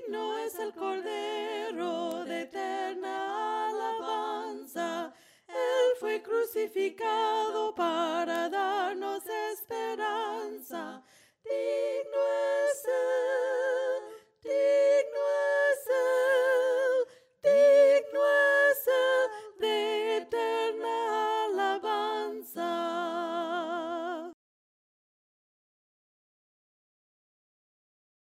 Digno es el Cordero de eterna alabanza. Él fue crucificado para darnos esperanza. Digno